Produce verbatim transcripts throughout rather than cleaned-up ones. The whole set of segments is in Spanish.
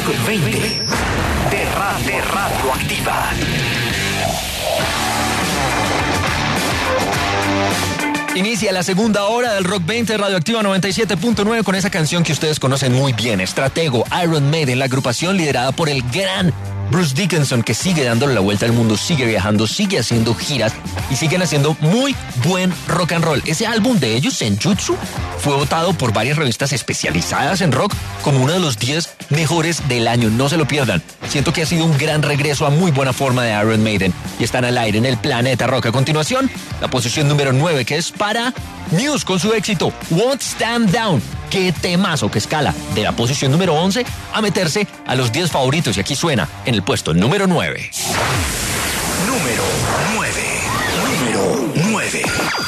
veinte de, ra- de Radioactiva. Inicia la segunda hora del Rock veinte de Radioactiva noventa y siete punto nueve con esa canción que ustedes conocen muy bien, Stratego, Iron Maiden, la agrupación liderada por el gran Bruce Dickinson, que sigue dándole la vuelta al mundo, sigue viajando, sigue haciendo giras y siguen haciendo muy buen rock and roll. Ese álbum de ellos, Senjutsu, fue votado por varias revistas especializadas en rock como uno de los diez mejores del año. No se lo pierdan. Siento que ha sido un gran regreso a muy buena forma de Iron Maiden y están al aire en el Planeta Rock. A continuación, la posición número nueve, que es para Muse con su éxito Won't Stand Down. Qué temazo que escala de la posición número once a meterse a los diez favoritos, y aquí suena en el puesto número nueve. Número nueve. Número nueve.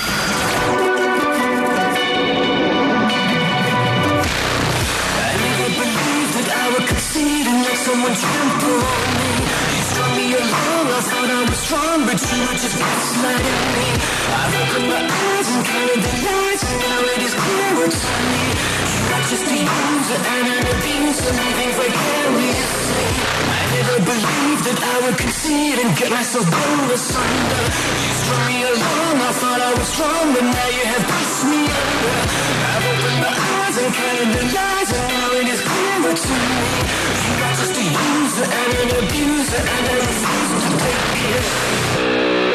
Someone trample on me. You strung me along, I thought I was strong, but you were just gaslighting me. I've opened my eyes and counted the lies, and now it is clearer to me. You are just a user and an abuser, living vicariously. I never believed that I would concede and get myself blown asunder. You strung me along, I thought I was strong, but now you have pushed me under. I've opened my eyes and counted the lies, and now it is clearer to me. You are just a user and an abuser, and I refuse to take it.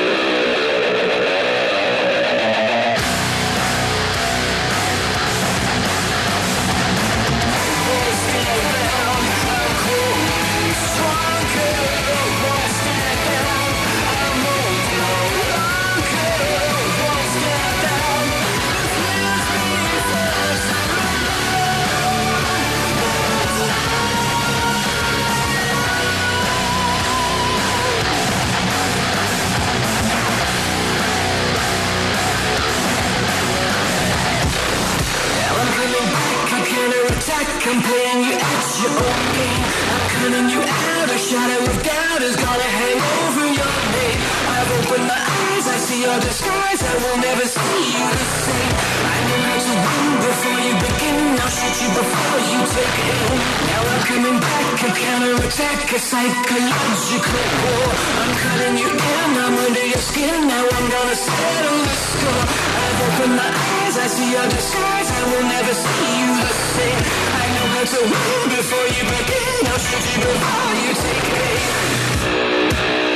I'm playing you at your own game. I'm cutting you out. A shadow of doubt is gonna hang over your name. I've opened my eyes, I see your disguise. I will never see you the same. I know how to win before you begin. I'll shoot you before you take aim. Now I'm coming back, a counterattack, a psychological war. I'm cutting you in, I'm under your skin. Now I'm gonna settle the score. I've opened my eyes, I see your disguise. I will never see you the same. I know how to win before you begin. I'll shoot you before you take aim.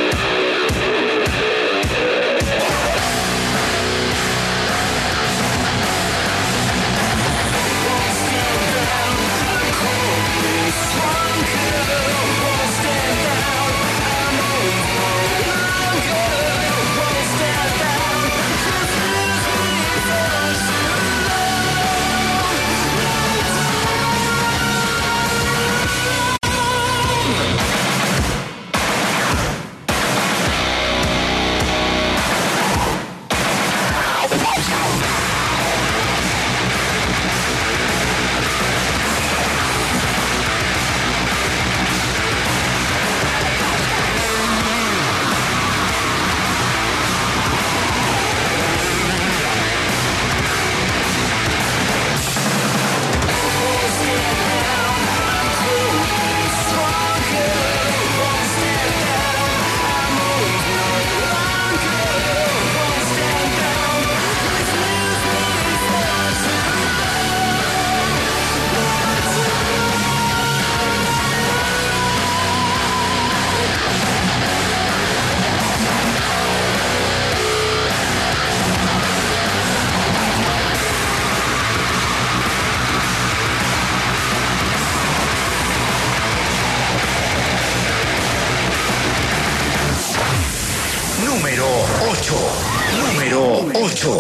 ocho.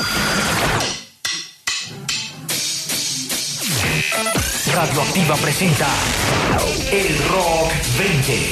Radioactiva presenta el Rock veinte.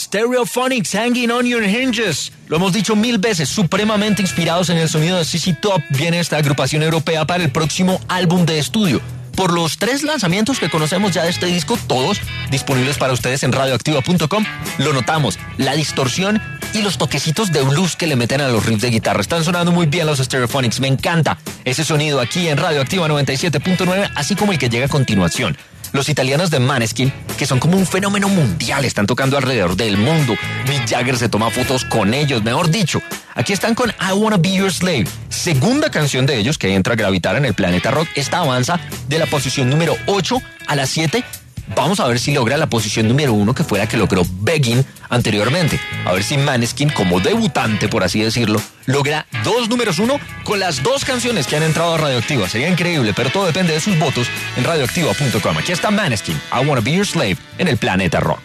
Stereophonics, Hanging on Your Hinges. Lo hemos dicho mil veces, supremamente inspirados en el sonido de Z Z Top, viene esta agrupación europea para el próximo álbum de estudio. Por los tres lanzamientos que conocemos ya de este disco, todos disponibles para ustedes en radioactiva punto com, lo notamos, la distorsión y los toquecitos de blues que le meten a los riffs de guitarra. Están sonando muy bien los Stereophonics, me encanta ese sonido aquí en Radioactiva noventa y siete punto nueve, así como el que llega a continuación. Los italianos de Maneskin, que son como un fenómeno mundial, están tocando alrededor del mundo. Mick Jagger se toma fotos con ellos, mejor dicho. Aquí están con I Wanna Be Your Slave, segunda canción de ellos que entra a gravitar en el Planeta Rock. Esta avanza de la posición número ocho a la siete. Vamos a ver si logra la posición número uno, que fue la que logró Begging anteriormente. A ver si Maneskin, como debutante, por así decirlo, logra dos números uno con las dos canciones que han entrado a Radioactiva. Sería increíble, pero todo depende de sus votos en radioactiva punto com. Aquí está Maneskin, I Wanna Be Your Slave, en el Planeta Rock.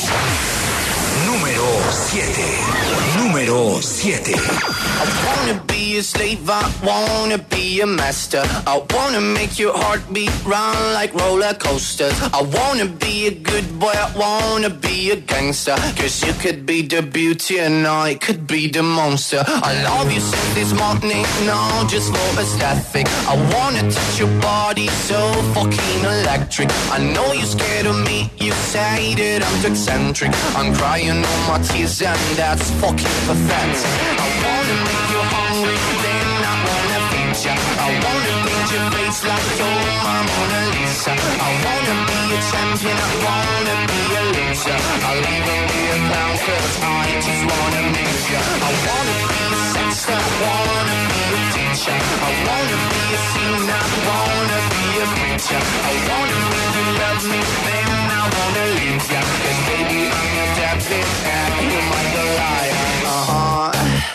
Número siete. Número siete. I wanna be a slave, I wanna be a master. I wanna make your heartbeat run like roller coasters. I wanna be a good boy, I wanna be a gangster. Cause you could be the beauty and I could be the monster. I love you since this morning, no, just for aesthetic. I wanna touch your body so fucking electric. I know you're scared of me, you say that I'm too eccentric. I'm crying all my tears and that's fucking pathetic. I wanna make you hungry, then I wanna feed ya. I wanna paint your face like your Mona Lisa. I wanna be a champion, I wanna be a loser. I'll even be a clown cause I just wanna meet ya. I wanna be a sexter, I wanna be a teacher. I wanna be a singer, I wanna be a preacher. I wanna make you love me, then I wanna leave ya. Cause baby I'm your daddy and you might be a liar. Uh-huh.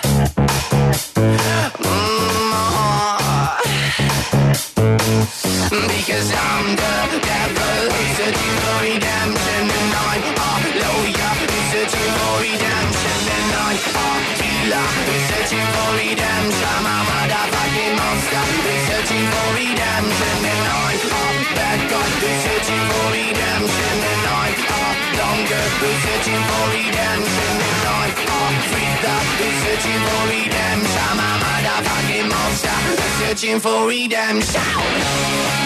Because I'm the devil who's searching for redemption, and I'm a lawyer who's searching for redemption, and I'm a healer who's searching for redemption. I'm a motherfucking monster who's searching for redemption, and I'm a bad guy who's searching for redemption, and I'm a longer who's searching for redemption, and I'm a freak who's searching for redemption. I'm a motherfucking monster who's searching for redemption.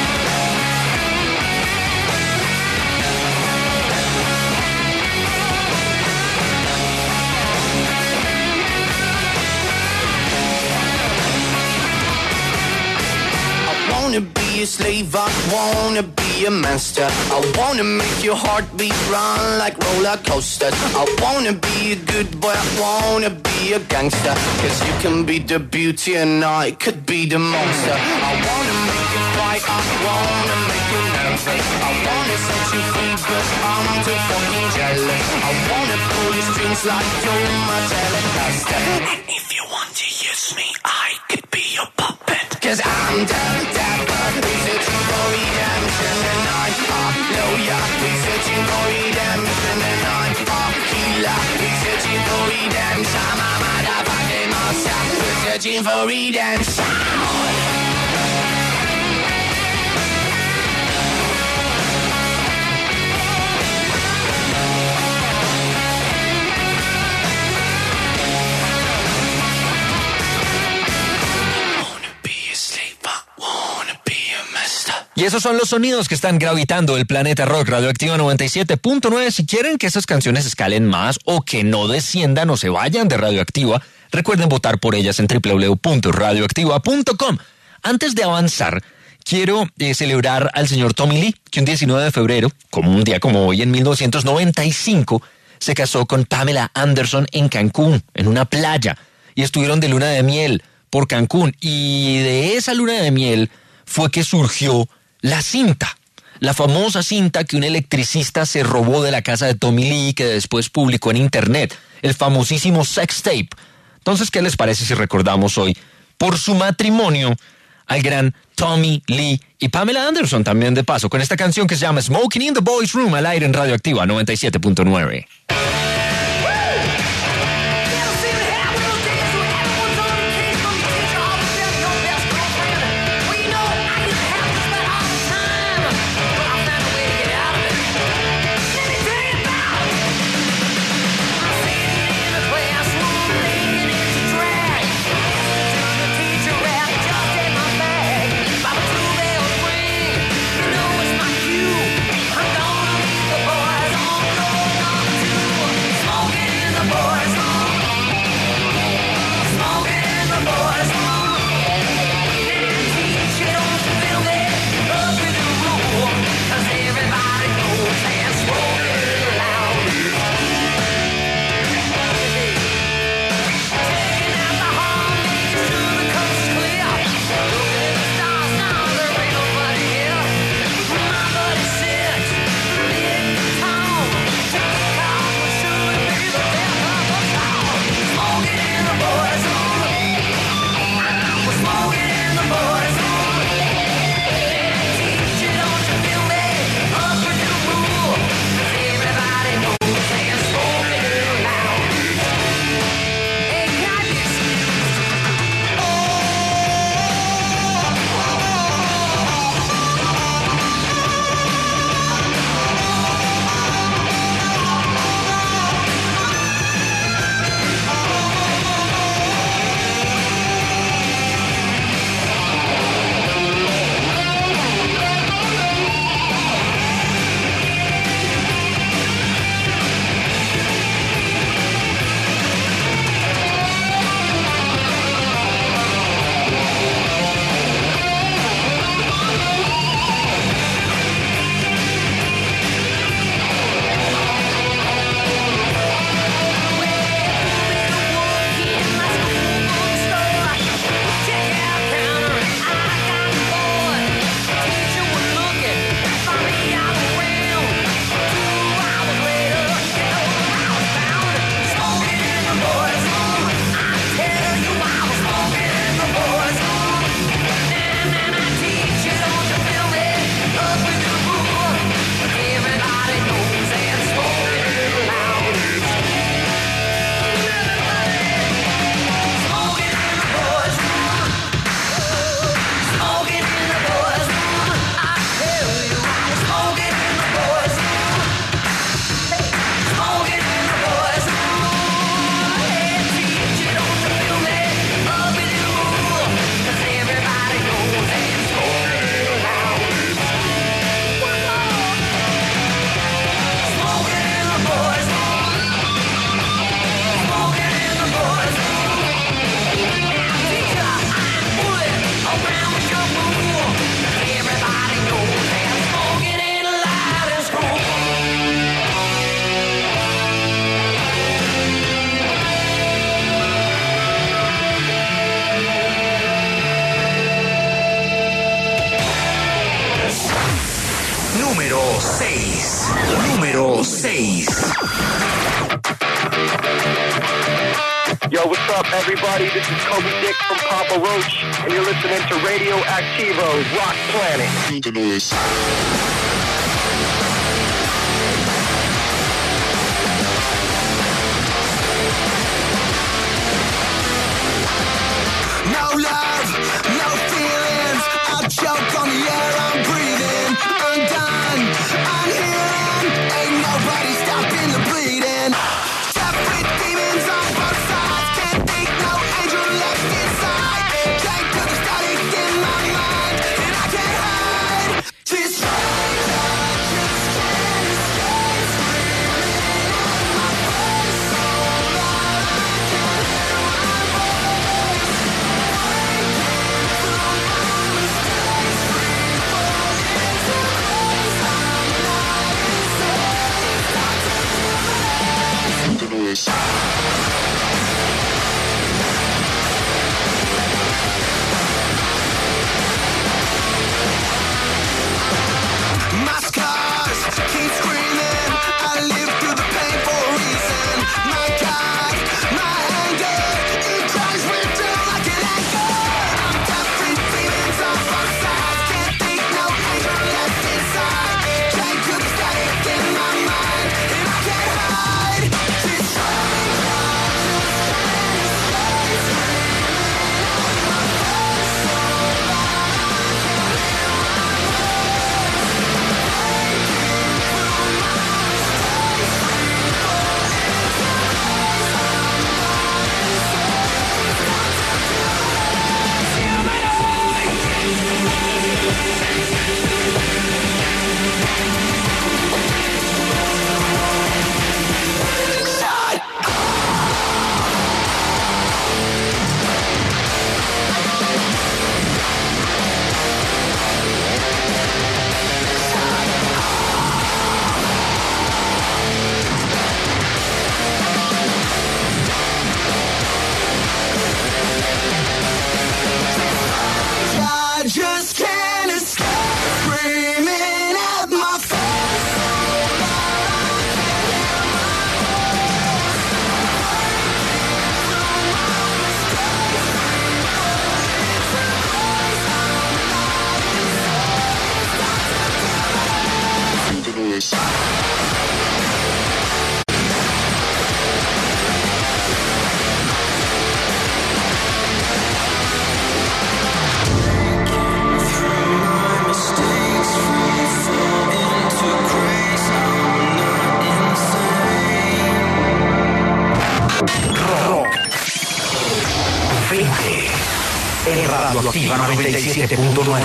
I wanna be a slave, I wanna be a master. I wanna make your heartbeat run like roller coasters. I wanna be a good boy, I wanna be a gangster. Cause you can be the beauty and I could be the monster. I wanna make you fight, I wanna make you nervous. I wanna set you free but I'm too fucking jealous. I wanna pull your strings like you're my Telecaster. And if you want to use me, I could be your puppet. Cause I'm the devil, who's searching for redemption, and I'm a lawyer, who's searching for redemption, and I'm a healer, who's searching for redemption. I'm a motherfucking monster, who's searching for redemption. Y esos son los sonidos que están gravitando el Planeta Rock, Radioactiva noventa y siete punto nueve. Si quieren que esas canciones escalen más o que no desciendan o se vayan de Radioactiva, recuerden votar por ellas en doble u doble u doble u punto radioactiva punto com. Antes de avanzar, quiero eh, celebrar al señor Tommy Lee, que un diecinueve de febrero, como un día como hoy en mil novecientos noventa y cinco, se casó con Pamela Anderson en Cancún, en una playa, y estuvieron de luna de miel por Cancún. Y de esa luna de miel fue que surgió la cinta, la famosa cinta que un electricista se robó de la casa de Tommy Lee, que después publicó en internet, el famosísimo sex tape. Entonces, ¿qué les parece si recordamos hoy, por su matrimonio, al gran Tommy Lee y Pamela Anderson también de paso, con esta canción que se llama Smoking in the Boys Room, al aire en Radioactiva noventa y siete punto nueve? Número seis. Yo, what's up, everybody? This is Kobe Dick from Papa Roach, and you're listening to Radio Activo, Rock Planet. No love, no feelings. I choke on the air I'm breathing. Undone, unhealing. Ain't nobody stopping the bleeding. Tough with demons on both sides. Can't think no angel left inside. Can't put the static in my mind, and I can't hide. This rage, I just can't escape. Screaming at my face so loud I can't hear my voice. My scars keep screaming. I live through the pain for a reason. My God, my anger, it cries with through like an anchor. I'm tough with demons on both sides. Can't think no angel left inside. Can't put the static in my mind, and I can't hide. This rage, I just can't escape. Screaming at my face so loud I can't hear my voice. I just can't escape. Screaming at my face so loud I can't hear my voice. Breaking through my mistakes, free falling to grace. I'm not insane. Got to do it. Mistakes, free fall into grace. I'm not insane. Rock. veinte. En Radioactiva noventa y siete punto nueve.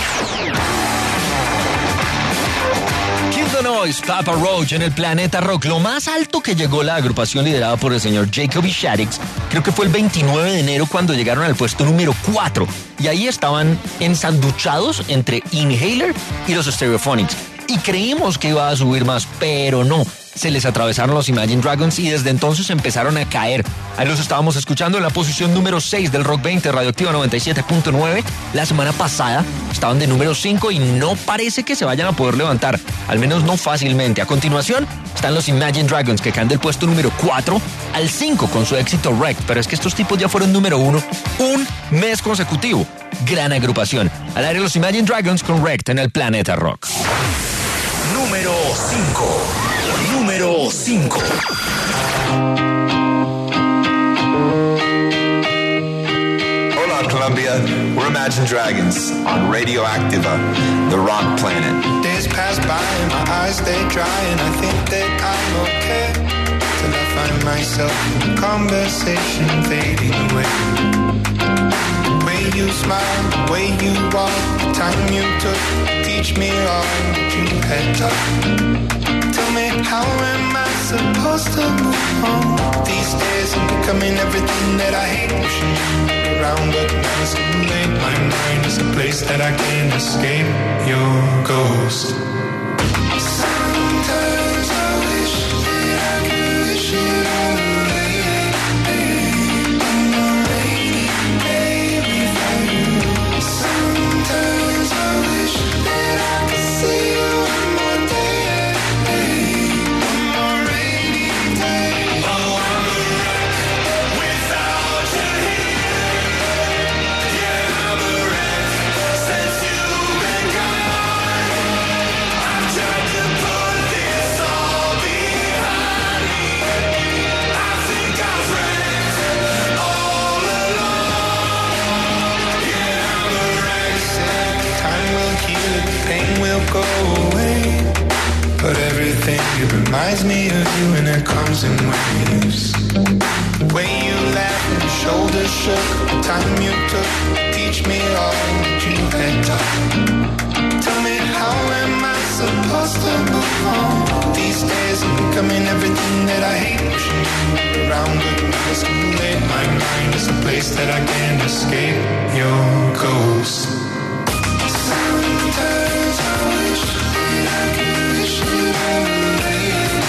Kill the Noise, Papa Roach en el Planeta Rock. Lo más alto que llegó la agrupación liderada por el señor Jacoby Shaddix, creo que fue el veintinueve de enero cuando llegaron al puesto número cuatro. Y ahí estaban ensanduchados entre Inhaler y los Stereophonics. Y creímos que iba a subir más, pero no. Se les atravesaron los Imagine Dragons y desde entonces empezaron a caer. Ahí los estábamos escuchando en la posición número seis del Rock veinte, Radioactiva noventa y siete punto nueve. La semana pasada estaban de número cinco y no parece que se vayan a poder levantar, al menos no fácilmente. A continuación están los Imagine Dragons, que caen del puesto número cuatro al cinco con su éxito Wrecked. Pero es que estos tipos ya fueron número uno un mes consecutivo. Gran agrupación. Al aire los Imagine Dragons con Wrecked en el Planeta Rock. Número cinco. Número cinco. Hola Colombia, we're Imagine Dragons on Radio Activa, the Rock Planet. Days pass by and my eyes they dry and I think that I'm okay till I find myself in conversation fading away. The way you smile, the way you walk, the time you took to teach me all that you had taught. Tell me, how am I supposed to move on? These days I'm becoming everything that I hate. Wishing around, but now it's too late. My mind is a place that I can't escape your ghost. Sometimes I wish that I could wish it all away. On a rainy day without you. Sometimes I wish that I could see you one more day. reminds me of you and it comes in waves. The way you laughed and your shoulders shook, the time you took to teach me all that you had taught. Tell me, how am I supposed to move on? These days I'm becoming everything that I hate. Pushing you around but never too late. My mind is a place that I can't escape your ghost. Sometimes I wish that I could wish it away.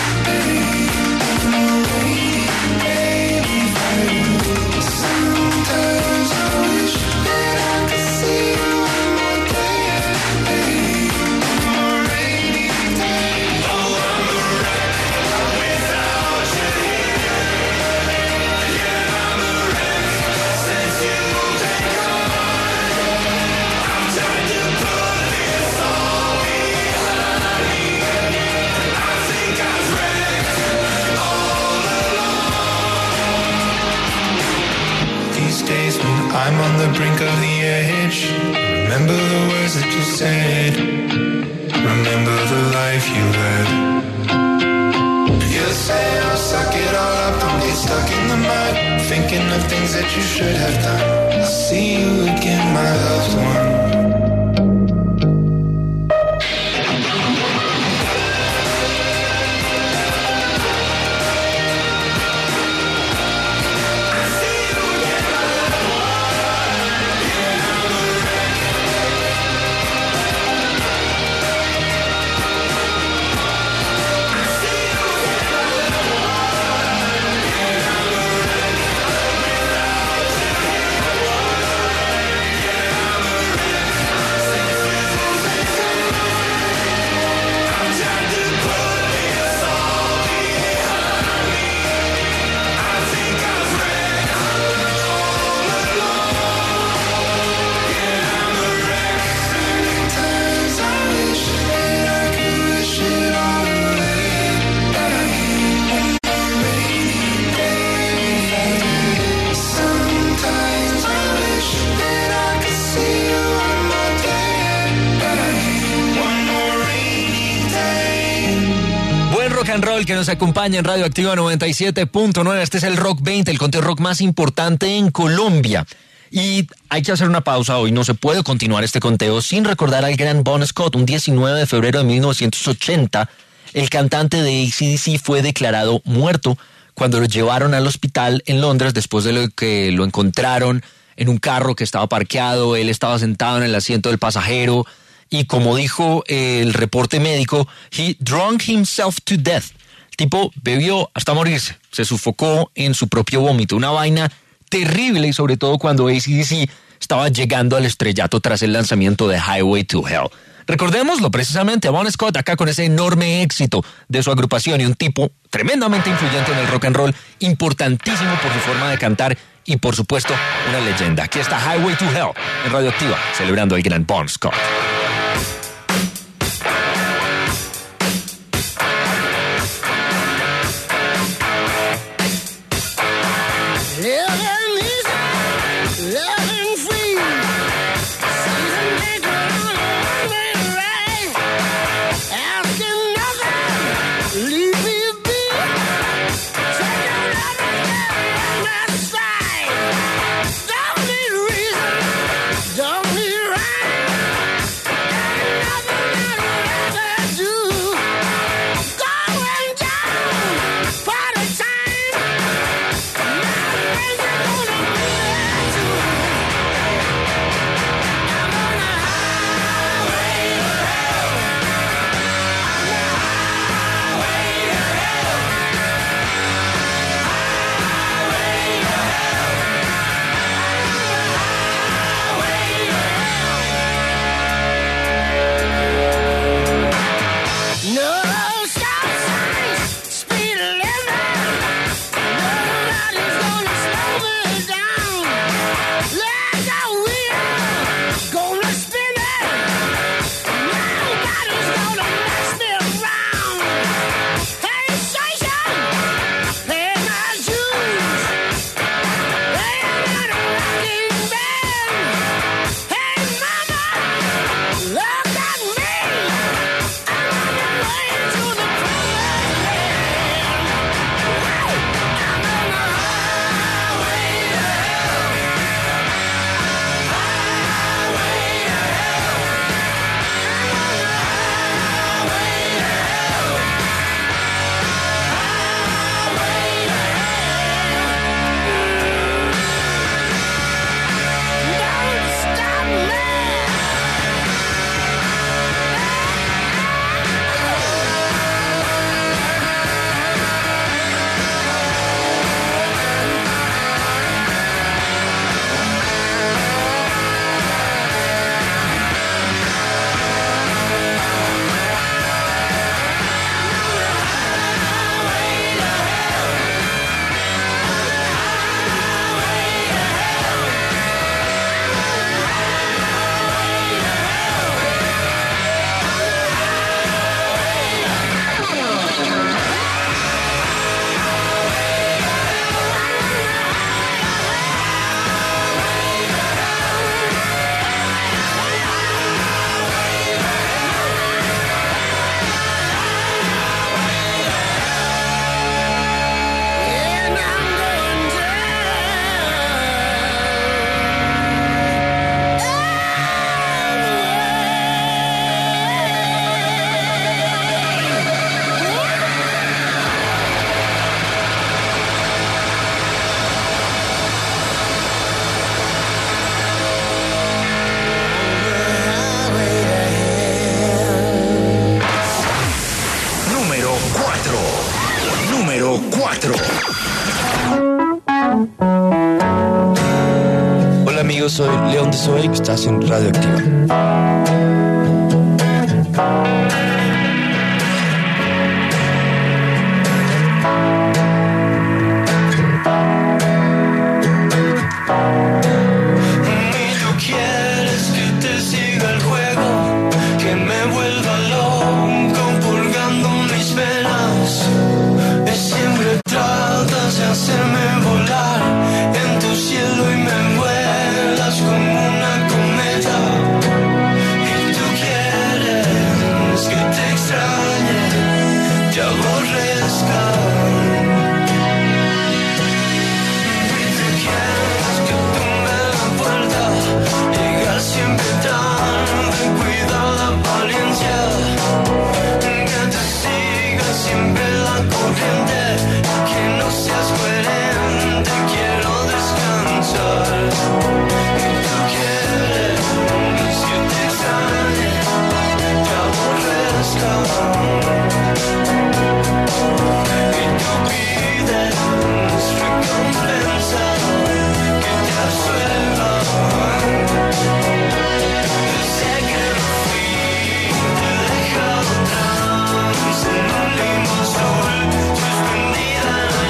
Sometimes I wish that I could see you one more day. One more rainy day. Oh, I'm a wreck without you here. Yeah, I'm a wreck since you've been gone. I'm trying to put this all behind me. I think I was wrecked all along. These days when I'm on the brink of the edge, remember the words that you said. Remember the life you led. You say, oh, suck it all up, don't get stuck in the mud, thinking of things that you should have done. I'll see you again, my loved one. Que nos acompaña en Radio Activa noventa y siete punto nueve. Este es el Rock veinte, el conteo rock más importante en Colombia. Y hay que hacer una pausa hoy. No se puede continuar este conteo sin recordar al gran Bon Scott. Un diecinueve de febrero de mil novecientos ochenta, el cantante de A C D C fue declarado muerto cuando lo llevaron al hospital en Londres después de lo que lo encontraron en un carro que estaba parqueado. Él estaba sentado en el asiento del pasajero y, como dijo el reporte médico, he drunk himself to death. El tipo bebió hasta morirse, se sufocó en su propio vómito, una vaina terrible, y sobre todo cuando A C D C estaba llegando al estrellato tras el lanzamiento de Highway to Hell. Recordémoslo precisamente a Bon Scott acá con ese enorme éxito de su agrupación, y un tipo tremendamente influyente en el rock and roll, importantísimo por su forma de cantar y por supuesto una leyenda. Aquí está Highway to Hell en Radio Activa, celebrando al gran Bon Scott. Don't be right. cuatro. Hola amigos, soy León de Zoe, estás en Radioactiva. Hacerme volar en tu cielo y me vuelas como una cometa. Y tú quieres que te extrañe, te aborrezca. Y tú quieres que tumbe la puerta, llegar siempre tan cuidada paciencia, que te siga siempre la corriente. Que no seas coherente, quiero descansar. Y tú quieres que te extrañe, te aborrezca. Y tú pides recompensa, que te absuelva. Sé que me fui, te he dejado atrás en un limbo azul, suspendida.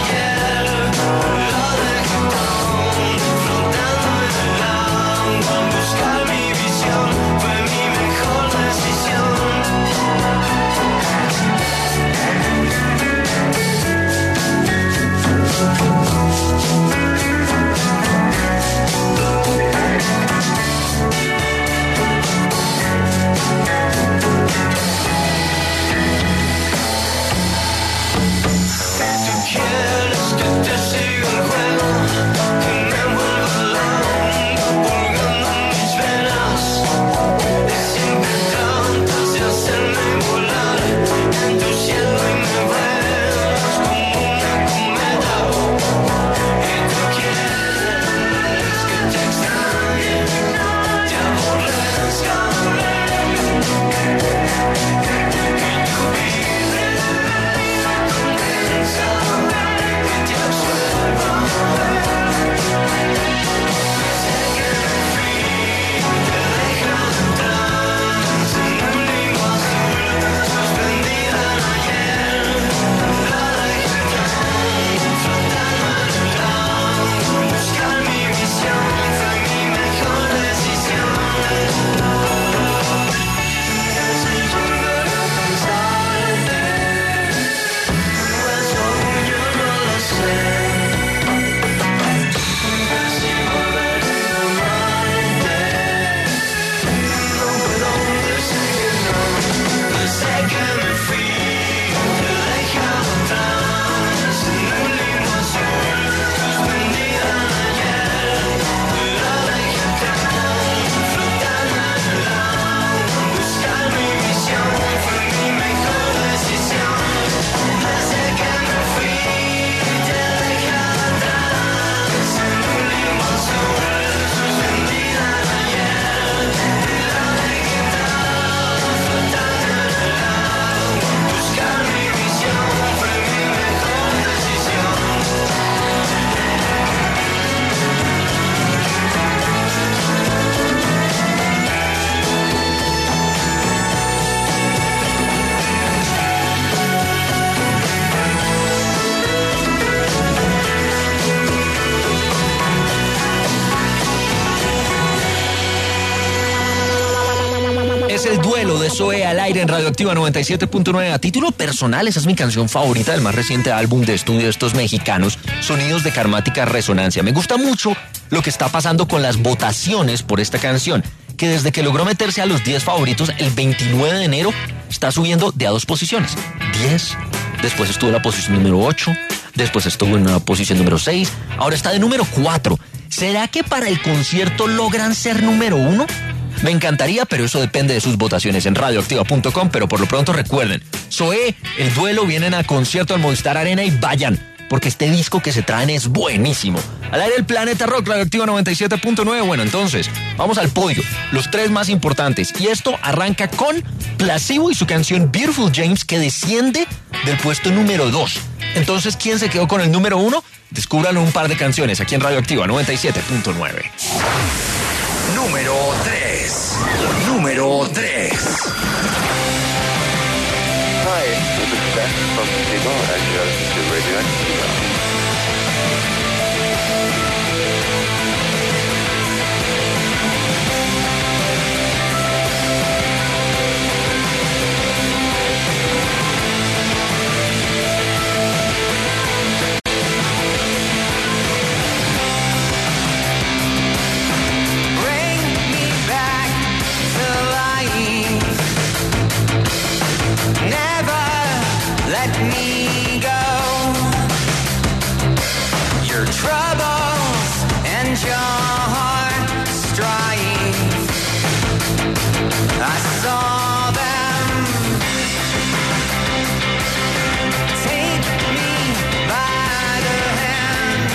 Es el duelo de Zoe al aire en Radioactiva noventa y siete punto nueve. A título personal, esa es mi canción favorita del más reciente álbum de estudio de estos mexicanos, Sonidos de Karmática Resonancia. Me gusta mucho lo que está pasando con las votaciones por esta canción, que desde que logró meterse a los diez favoritos el veintinueve de enero, está subiendo de a dos posiciones. diez, después estuvo en la posición número ocho, después estuvo en la posición número seis, ahora está de número cuatro. ¿Será que para el concierto logran ser número uno? Me encantaría, pero eso depende de sus votaciones en radioactiva punto com. Pero por lo pronto recuerden, Zoe, el duelo, vienen a concierto al Movistar Arena y vayan, porque este disco que se traen es buenísimo. Al aire el Planeta Rock, Radioactiva noventa y siete punto nueve. Bueno, entonces, vamos al podio, los tres más importantes. Y esto arranca con Placebo y su canción Beautiful James, que desciende del puesto número dos. Entonces, ¿quién se quedó con el número uno? Descúbralo un par de canciones aquí en Radioactiva noventa y siete punto nueve. Número tres. Número tres. Hi, this is Seth from Signal, and you're listening to Radio Activa. Let me go. Your troubles and your strife, I saw them. Take me by the hand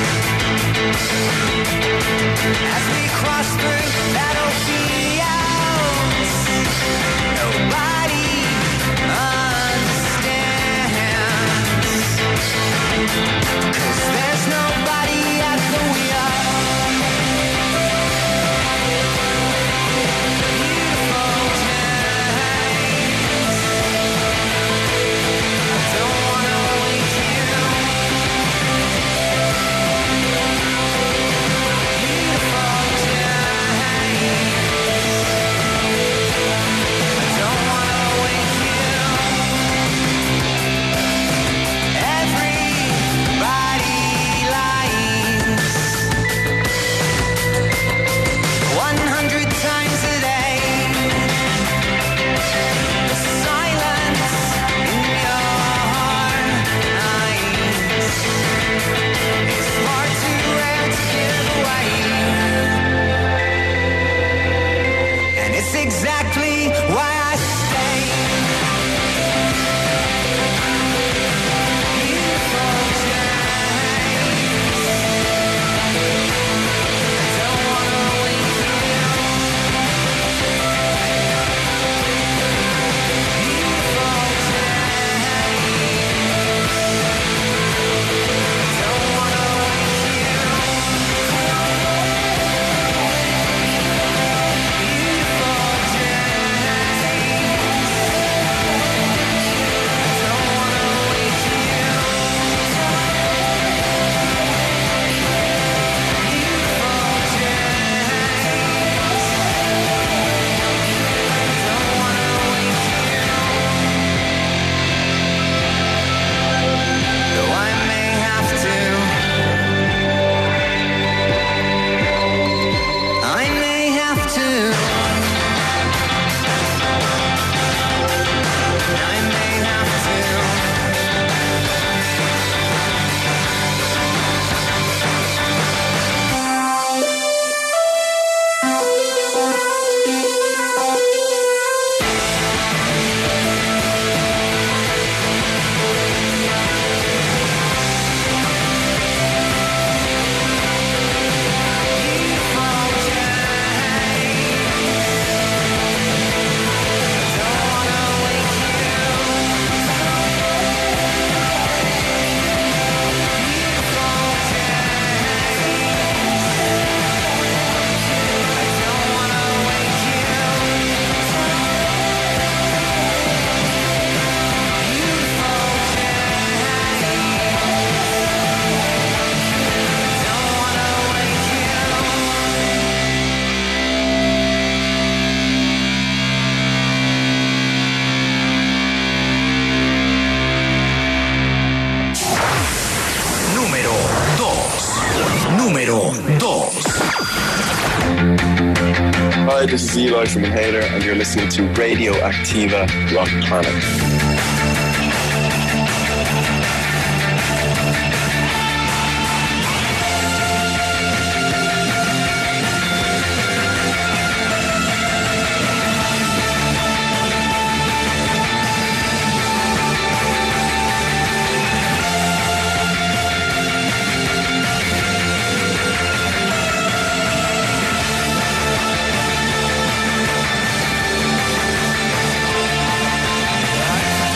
as we cross through battlefields. Nobody cause there's nobody at the wheel. Beautiful times. I don't wanna wake you. Beautiful times. I don't wanna wake you. Exactly why I stay. Beautiful times. I don't wanna wake you. Beautiful times. I don't wanna wake you. Hi, this is Eli from Inhaler, and you're listening to Radio Activa Rock Planet. I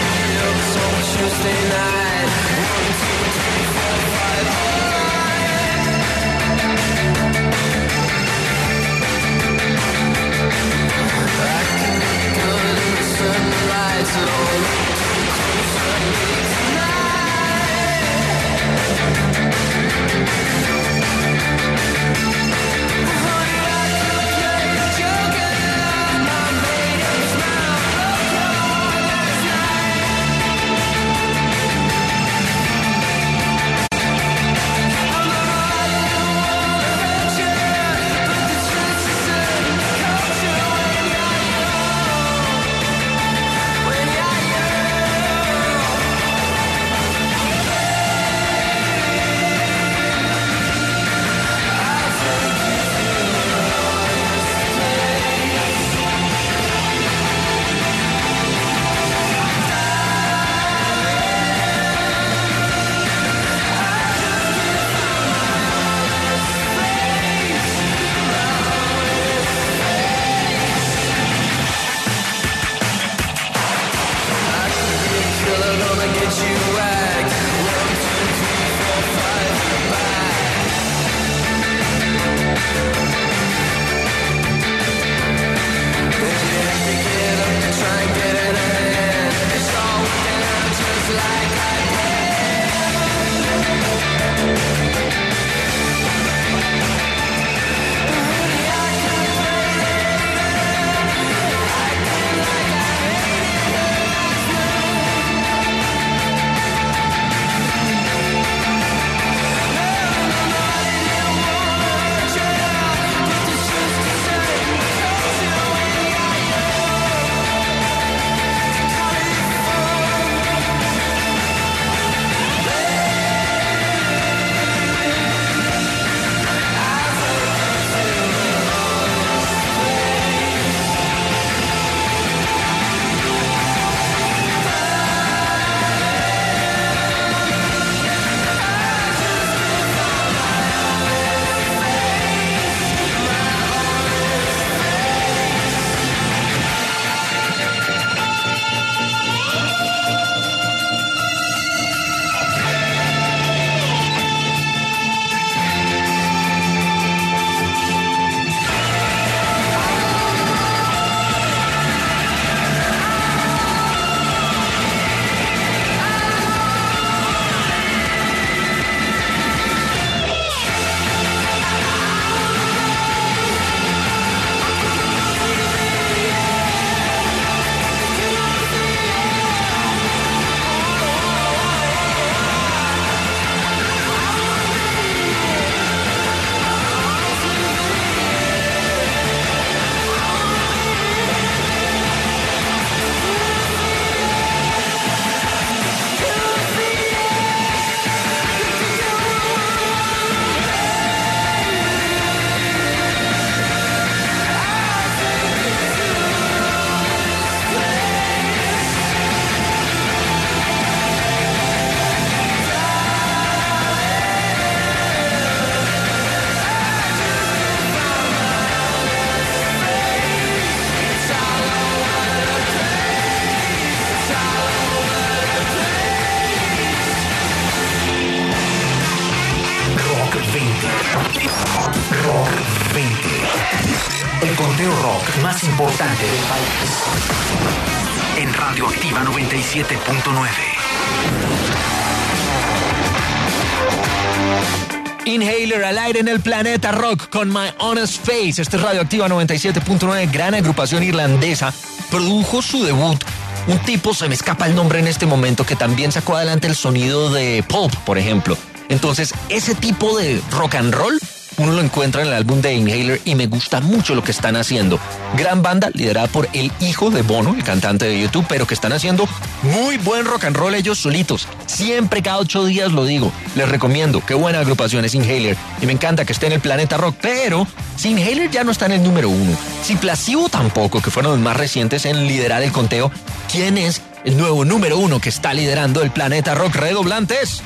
el conteo rock más importante del país. En Radioactiva noventa y siete punto nueve. Inhaler al aire en el planeta rock con My Honest Face. Este es Radioactiva noventa y siete punto nueve, gran agrupación irlandesa. Produjo su debut un tipo, se me escapa el nombre en este momento, que también sacó adelante el sonido de Pulp, por ejemplo. Entonces, ese tipo de rock and roll uno lo encuentra en el álbum de Inhaler y me gusta mucho lo que están haciendo. Gran banda liderada por el hijo de Bono, el cantante de YouTube, pero que están haciendo muy buen rock and roll ellos solitos. Siempre, cada ocho días lo digo. Les recomiendo, qué buena agrupación es Inhaler. Y me encanta que esté en el planeta rock, pero si Inhaler ya no está en el número uno, si Placebo tampoco, que fueron los más recientes en liderar el conteo, ¿quién es el nuevo número uno que está liderando el planeta rock? Redoblantes.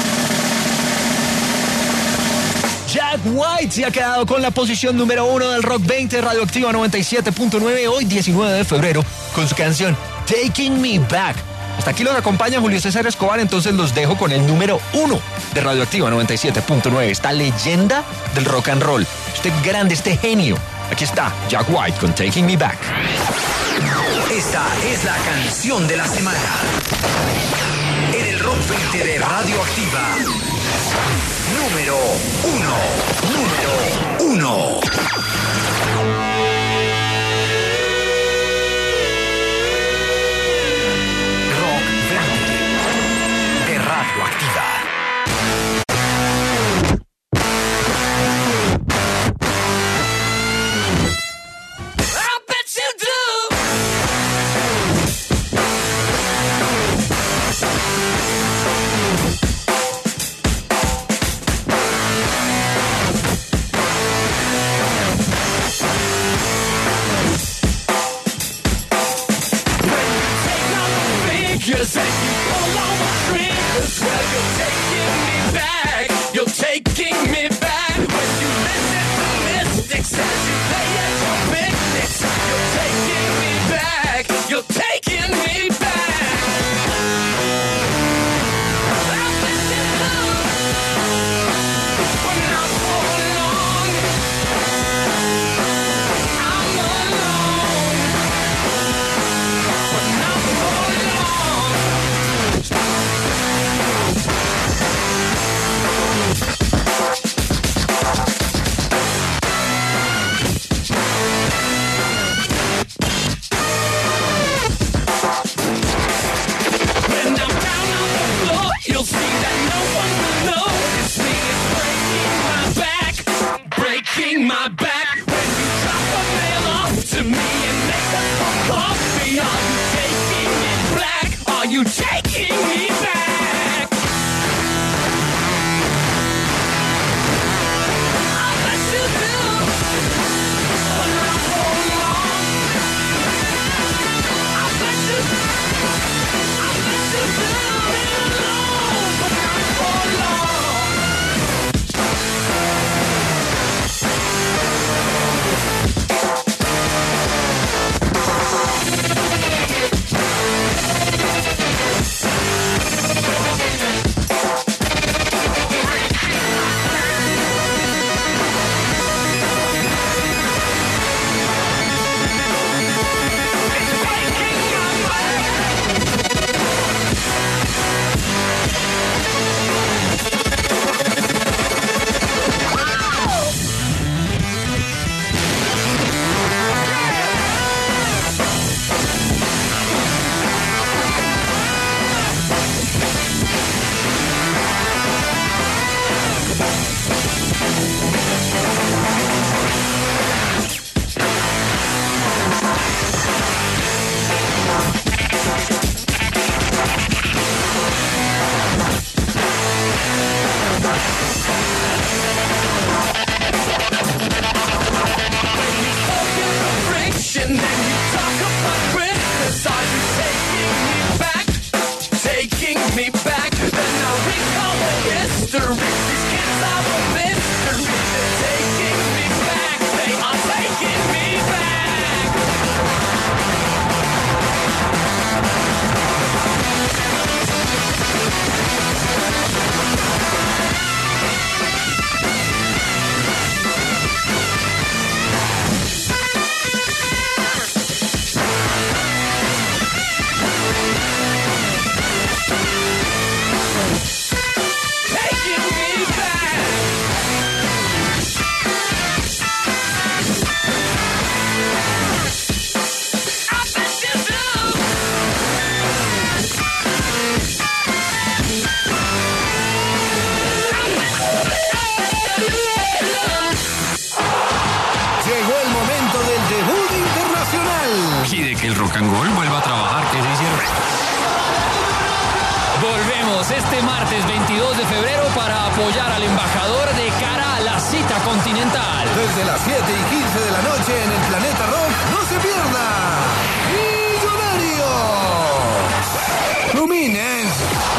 Jack White se ha quedado con la posición número uno del Rock veinte Radioactiva noventa y siete punto nueve hoy diecinueve de febrero con su canción Taking Me Back. Hasta aquí los acompaña Julio César Escobar, entonces los dejo con el número uno de Radioactiva noventa y siete punto nueve, esta leyenda del rock and roll, este grande, este genio. Aquí está Jack White con Taking Me Back. Esta es la canción de la semana en el Rock veinte de Radioactiva. Número uno. Número uno. Rock veinte de Radioactiva. and Gold vuelva a trabajar. ¿Qué se hicieron? Volvemos este martes veintidós de febrero para apoyar al embajador de cara a la cita continental. Desde las siete y quince de la noche en el Planeta Rock, no se pierda. ¡Millonarios! ¡Lumines!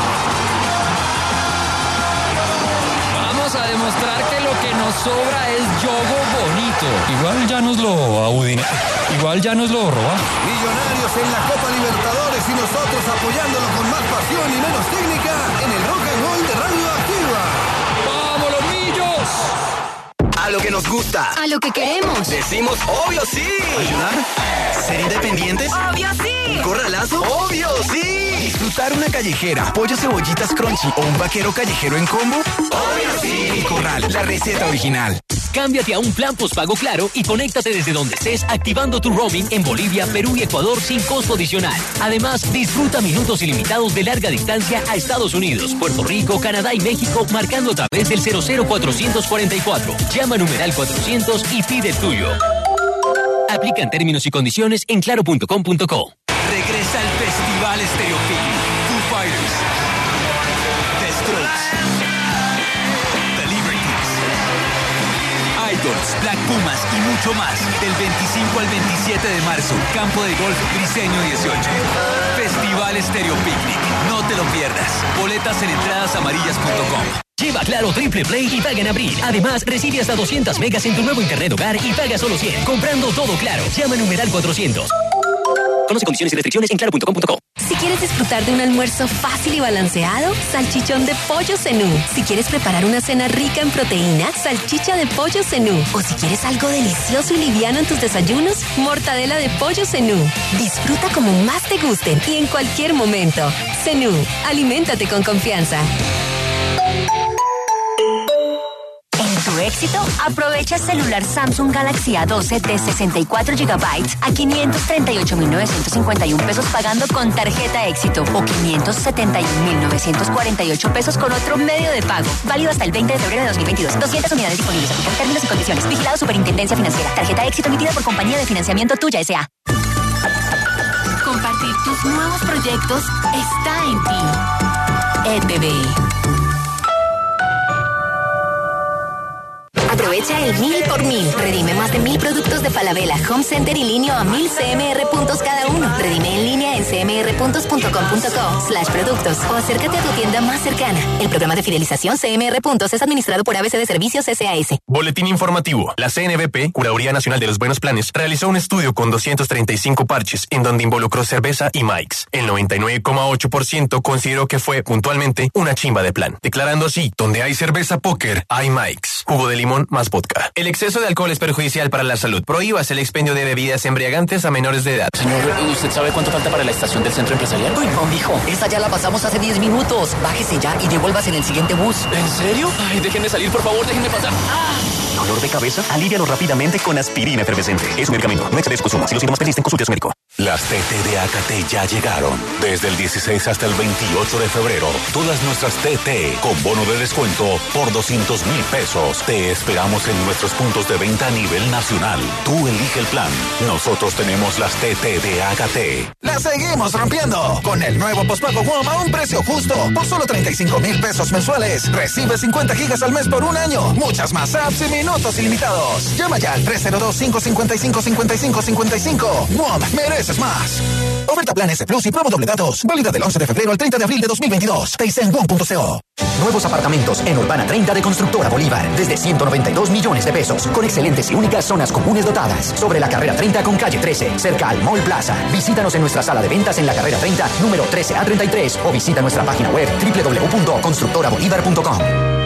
Vamos a demostrar que lo que nos sobra es yogo bonito. Igual ya nos lo audina. Igual ya nos lo roba. Millonarios en la Copa Libertadores y nosotros apoyándolo con más pasión y menos técnica en el Rock and Roll de Radio Activa. ¡Vamos los millos! A lo que nos gusta. A lo que queremos. Decimos obvio sí. ¿Ayudar? ¿Ser independientes? Obvio sí. ¿Un corralazo? Obvio sí. ¿Disfrutar una callejera, pollo cebollitas crunchy o un vaquero callejero en combo? Obvio sí. El Corral, la receta original. Cámbiate a un plan postpago Claro y conéctate desde donde estés activando tu roaming en Bolivia, Perú y Ecuador sin costo adicional. Además, disfruta minutos ilimitados de larga distancia a Estados Unidos, Puerto Rico, Canadá y México marcando a través del cero cero cuatrocientos cuarenta y cuatro. Llama numeral cuatrocientos y pide el tuyo. Aplican términos y condiciones en claro punto com punto co. Regresa el Festival Stereo Picnic. Foo Fighters, The Strokes, The Libertines, Idols, Black Pumas y mucho más. Del veinticinco al veintisiete de marzo, Campo de Golf Briseño dieciocho. Festival Stereo Picnic. No te lo pierdas. Boletas en entradas amarillas punto com. Lleva Claro Triple Play y paga en abril. Además, recibe hasta doscientas megas en tu nuevo internet hogar y paga solo cien. Comprando todo Claro. Llama numeral cuatrocientos. Conoce condiciones y restricciones en claro punto com punto co. Si quieres disfrutar de un almuerzo fácil y balanceado, salchichón de pollo Zenú. Si quieres preparar una cena rica en proteína, salchicha de pollo Zenú. O si quieres algo delicioso y liviano en tus desayunos, mortadela de pollo Zenú. Disfruta como más te gusten y en cualquier momento. Zenú, aliméntate con confianza. Tu éxito, aprovecha el celular Samsung Galaxy A doce de sesenta y cuatro gigabytes a quinientos treinta y ocho mil novecientos cincuenta y uno pesos pagando con tarjeta éxito o quinientos setenta y un mil novecientos cuarenta y ocho pesos con otro medio de pago. Válido hasta el veinte de febrero de dos mil veintidós. doscientas unidades disponibles. Aplican términos y condiciones. Vigilado Superintendencia Financiera. Tarjeta éxito emitida por Compañía de Financiamiento Tuya S A. Compartir tus nuevos proyectos está en ti. E T V. Aprovecha el mil por mil. Redime más de mil productos de Falabella, Home Center y Linio a mil C M R puntos cada uno. Redime en línea en c m r puntos punto com punto co slash productos o acércate a tu tienda más cercana. El programa de fidelización C M R Puntos es administrado por A B C de Servicios S A S. Boletín informativo. La C N B P, Curaduría Nacional de los Buenos Planes, realizó un estudio con doscientos treinta y cinco parches en donde involucró cerveza y Mike's. El noventa y nueve coma ocho por ciento consideró que fue puntualmente una chimba de plan, declarando así: donde hay cerveza póker, hay Mike's. Jugo de limón más vodka. El exceso de alcohol es perjudicial para la salud. Prohíbas el expendio de bebidas embriagantes a menores de edad. Señor, ¿usted sabe cuánto falta para la estación del centro empresarial? Uy, no, mijo. Esa ya la pasamos hace diez minutos. Bájese ya y devuélvase en el siguiente bus. ¿En serio? Ay, déjenme salir, por favor, déjenme pasar. ¡Ah! ¿Dolor de cabeza? Alívialo rápidamente con aspirina efervescente. Es un medicamento. No excede su consumo. Si los síntomas persisten, consulte a su médico. Las T T de A K T ya llegaron. Desde el dieciséis hasta el veintiocho de febrero, todas nuestras T T con bono de descuento por doscientos mil pesos. Te esperamos en nuestros puntos de venta a nivel nacional. Tú elige el plan. Nosotros tenemos las T T de A K T. ¡La seguimos rompiendo! Con el nuevo postpago WOM a un precio justo. Por solo treinta y cinco mil pesos mensuales. Recibe cincuenta gigas al mes por un año. Muchas más apps y minutos ilimitados. Llama ya al tres cero dos, cinco cinco cinco, cinco cinco cinco cinco. WOM, mereces más. Oferta Plan S Plus y promo doble datos. Válida del once de febrero al treinta de abril de dos mil veintidós. Teis en WOM punto co. Nuevos apartamentos en Urbana treinta de Constructora Bolívar. Desde ciento noventa y dos millones de pesos. Con excelentes y únicas zonas comunes dotadas. Sobre la carrera treinta con calle trece. Cerca al Mall Plaza. Visítanos en nuestra sala de ventas en la carrera treinta, número trece A treinta y tres. O visita nuestra página web doble u doble u doble u punto constructora bolívar punto com.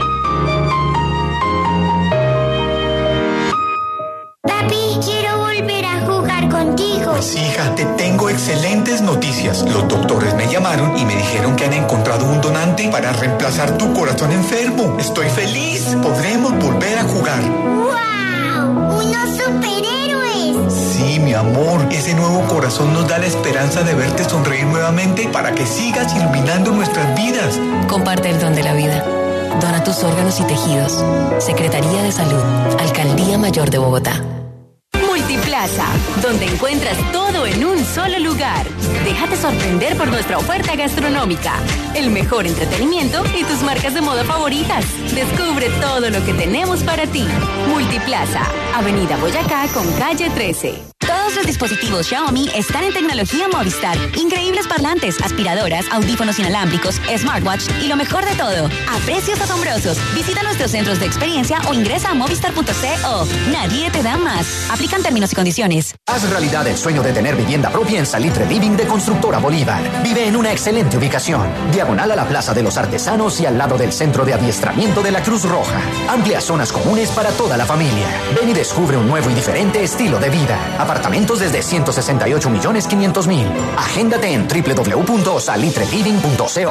Papi, quiero volver a jugar contigo. Pues hija, te tengo excelentes noticias. Los doctores me llamaron y me dijeron que han encontrado un donante para reemplazar tu corazón enfermo. Estoy feliz. Podremos volver a jugar. ¡Wow! ¡Unos superhéroes! Sí, mi amor. Ese nuevo corazón nos da la esperanza de verte sonreír nuevamente para que sigas iluminando nuestras vidas. Comparte el don de la vida. Dona tus órganos y tejidos. Secretaría de Salud. Alcaldía Mayor de Bogotá. Multiplan. Multiplaza, donde encuentras todo en un solo lugar. Déjate sorprender por nuestra oferta gastronómica, el mejor entretenimiento y tus marcas de moda favoritas. Descubre todo lo que tenemos para ti. Multiplaza, Avenida Boyacá con calle trece. Todos los dispositivos Xiaomi están en tecnología Movistar. Increíbles parlantes, aspiradoras, audífonos inalámbricos, smartwatch y lo mejor de todo, a precios asombrosos. Visita nuestros centros de experiencia o ingresa a movistar punto co. Nadie te da más. Aplican términos y condiciones. Haz realidad el sueño de tener vivienda propia en Salitre Living de Constructora Bolívar. Vive en una excelente ubicación, diagonal a la Plaza de los Artesanos y al lado del Centro de Adiestramiento de la Cruz Roja. Amplias zonas comunes para toda la familia. Ven y descubre un nuevo y diferente estilo de vida. Apartamentos desde ciento sesenta y ocho millones quinientos mil. Agéndate en doble u doble u doble u punto salitre living punto co.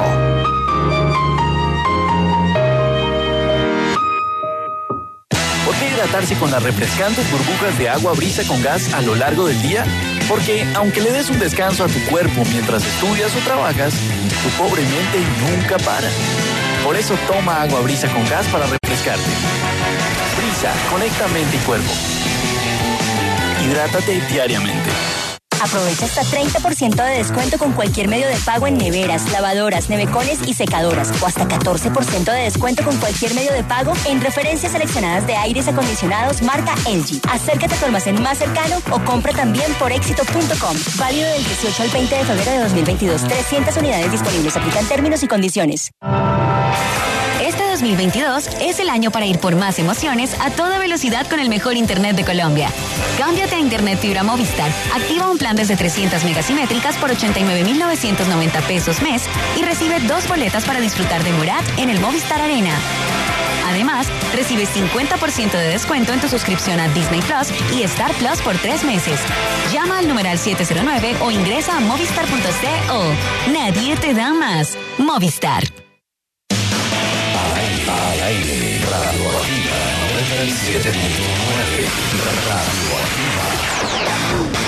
¿Por qué hidratarse con las refrescantes burbujas de agua Brisa con gas a lo largo del día? Porque aunque le des un descanso a tu cuerpo mientras estudias o trabajas, tu pobre mente nunca para. Por eso toma agua Brisa con gas para refrescarte. Brisa, conecta mente y cuerpo. Hidrátate diariamente. Aprovecha hasta treinta por ciento de descuento con cualquier medio de pago en neveras, lavadoras, nevecones y secadoras. O hasta catorce por ciento de descuento con cualquier medio de pago en referencias seleccionadas de aires acondicionados marca L G. Acércate a tu almacén más cercano o compra también por éxito punto com. Válido del dieciocho al veinte de febrero de dos mil veintidós. trescientas unidades disponibles. Aplican términos y condiciones. Este dos mil veintidós es el año para ir por más emociones a toda velocidad con el mejor internet de Colombia. Cámbiate a Internet Fibra Movistar. Activa un plan desde trescientas megasimétricas por ochenta y nueve mil novecientos noventa pesos mes y recibe dos boletas para disfrutar de Murat en el Movistar Arena. Además, recibe cincuenta por ciento de descuento en tu suscripción a Disney Plus y Star Plus por tres meses. Llama al numeral siete cero nueve o ingresa a movistar punto co. Nadie te da más. Movistar. Al aire, Radio Activa, noventa y siete punto nueve, Radio Activa.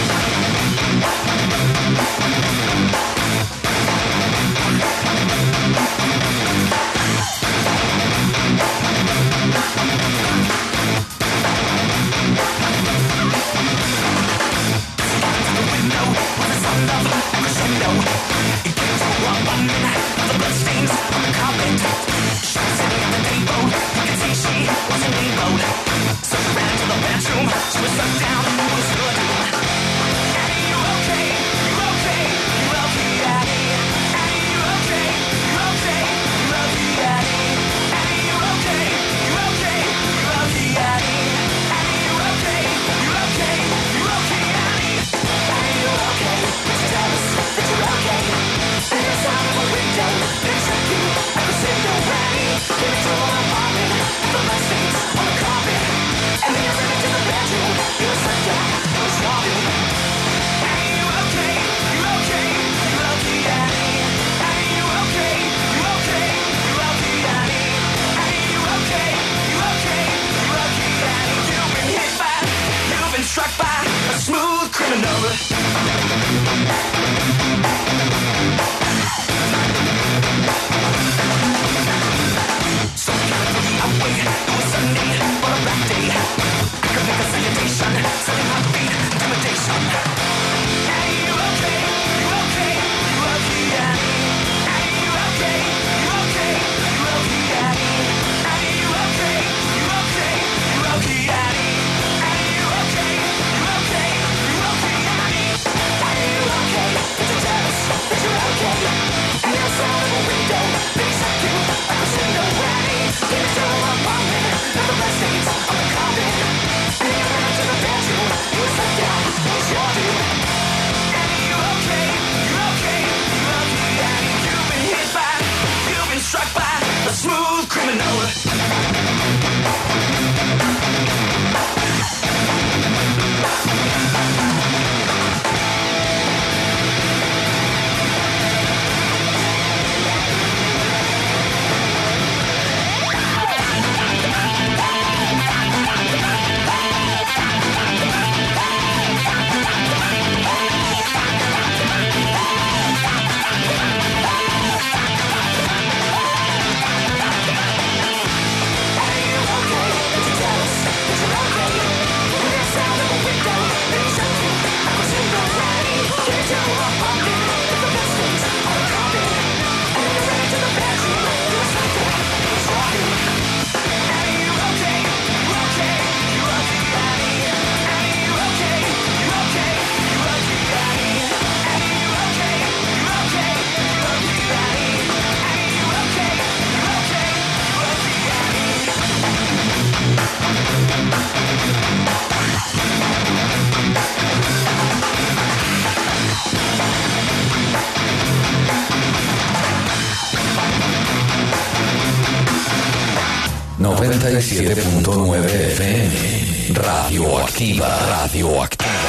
noventa y siete punto nueve F M. Radioactiva, radioactiva.